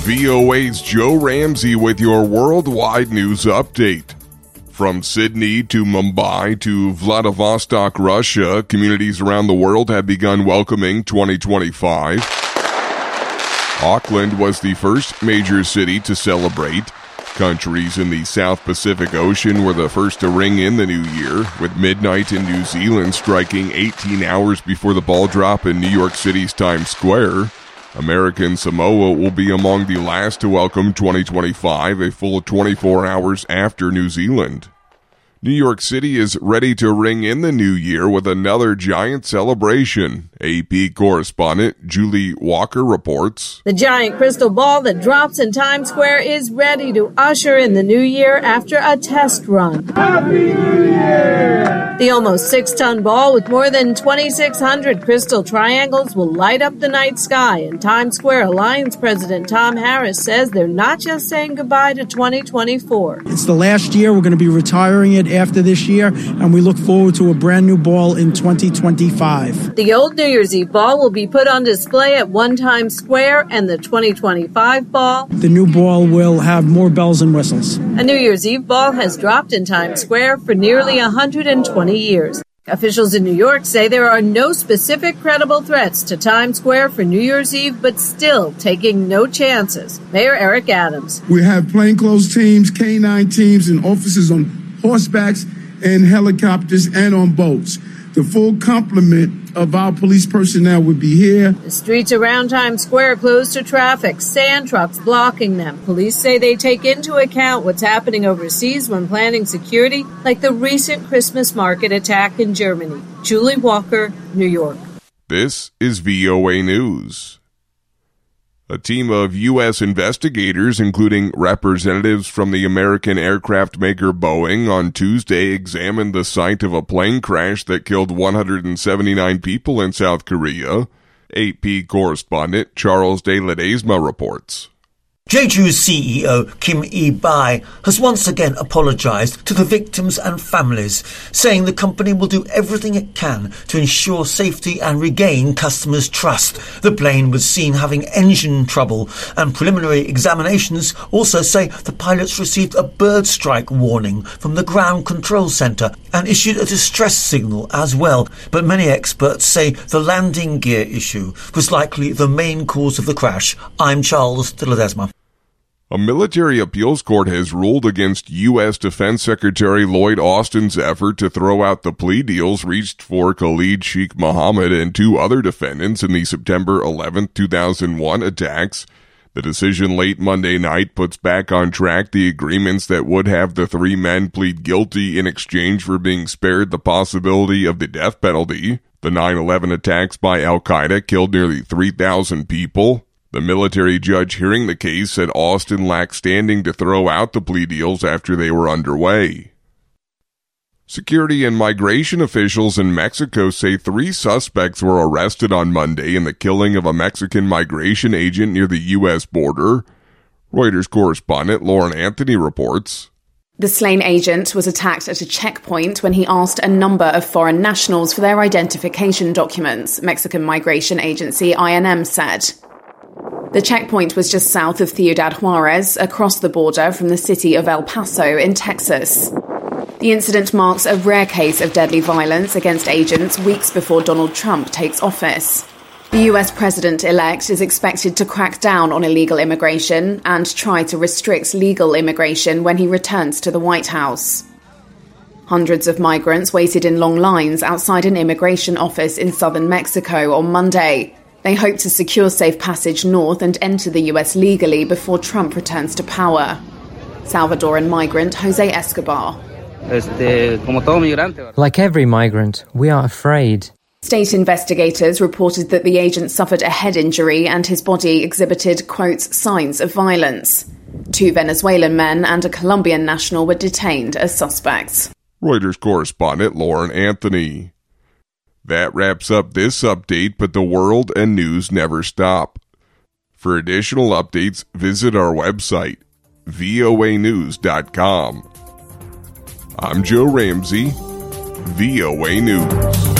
VOA's Joe Ramsey with your worldwide news update. From Sydney to Mumbai to Vladivostok, Russia, communities around the world have begun welcoming 2025. Auckland was the first major city to celebrate. Countries in the South Pacific Ocean were the first to ring in the new year, with midnight in New Zealand striking 18 hours before the ball drop in New York City's Times Square. American Samoa will be among the last to welcome 2025, a full 24 hours after New Zealand. New York City is ready to ring in the new year with another giant celebration. AP correspondent Julie Walker reports. The giant crystal ball that drops in Times Square is ready to usher in the new year after a test run. Happy New Year! The almost 6-ton ball with more than 2,600 crystal triangles will light up the night sky, and Times Square Alliance President Tom Harris says they're not just saying goodbye to 2024. It's the last year. We're going to be retiring it after this year, and we look forward to a brand new ball in 2025. The old New Year's Eve ball will be put on display at One Times Square, and the 2025 ball, the new ball, will have more bells and whistles. A New Year's Eve ball has dropped in Times Square for nearly 120 years. Officials in New York say there are no specific credible threats to Times Square for New Year's Eve, but still taking no chances. Mayor Eric Adams. We have plainclothes teams, K-9 teams, and officers on horsebacks and helicopters and on boats. The full complement of our police personnel would be here. The streets around Times Square are closed to traffic, sand trucks blocking them. Police say they take into account what's happening overseas when planning security, like the recent Christmas market attack in Germany. Julie Walker, New York. This is VOA News. A team of U.S. investigators, including representatives from the American aircraft maker Boeing, on Tuesday examined the site of a plane crash that killed 179 people in South Korea. AP correspondent Charles De Ledesma reports. Jeju's CEO Kim Ee-bae has once again apologised to the victims and families, saying the company will do everything it can to ensure safety and regain customers' trust. The plane was seen having engine trouble, and preliminary examinations also say the pilots received a bird strike warning from the ground control centre and issued a distress signal as well. But many experts say the landing gear issue was likely the main cause of the crash. I'm Charles De Ledesma. A military appeals court has ruled against U.S. Defense Secretary Lloyd Austin's effort to throw out the plea deals reached for Khalid Sheikh Mohammed and two other defendants in the September 11, 2001 attacks. The decision late Monday night puts back on track the agreements that would have the three men plead guilty in exchange for being spared the possibility of the death penalty. The 9/11 attacks by al-Qaeda killed nearly 3,000 people. The military judge hearing the case said Austin lacked standing to throw out the plea deals after they were underway. Security and migration officials in Mexico say 3 suspects were arrested on Monday in the killing of a Mexican migration agent near the U.S. border. Reuters correspondent Lauren Anthony reports. The slain agent was attacked at a checkpoint when he asked a number of foreign nationals for their identification documents, Mexican Migration Agency INM said. The checkpoint was just south of Ciudad Juarez, across the border from the city of El Paso in Texas. The incident marks a rare case of deadly violence against agents weeks before Donald Trump takes office. The US president-elect is expected to crack down on illegal immigration and try to restrict legal immigration when he returns to the White House. Hundreds of migrants waited in long lines outside an immigration office in southern Mexico on Monday. They hope to secure safe passage north and enter the US legally before Trump returns to power. Salvadoran migrant Jose Escobar. Like every migrant, we are afraid. State investigators reported that the agent suffered a head injury and his body exhibited, quote, signs of violence. 2 Venezuelan men and a Colombian national were detained as suspects. Reuters correspondent Lauren Anthony. That wraps up this update, but the world and news never stop. For additional updates, visit our website, voanews.com. I'm Joe Ramsey, VOA News.